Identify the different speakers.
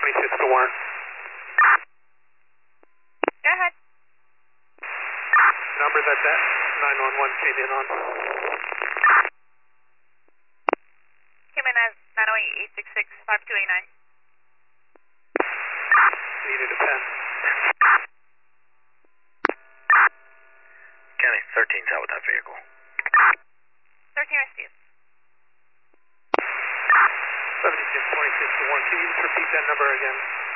Speaker 1: 26 to warrant.
Speaker 2: Go ahead.
Speaker 1: Number that 911 came in on.
Speaker 2: Came in as 908-866-5289.
Speaker 1: Needed a pen.
Speaker 3: County 13's out with that vehicle.
Speaker 2: 13 received.
Speaker 1: 76, 26 to warrant. Can you just repeat that number again?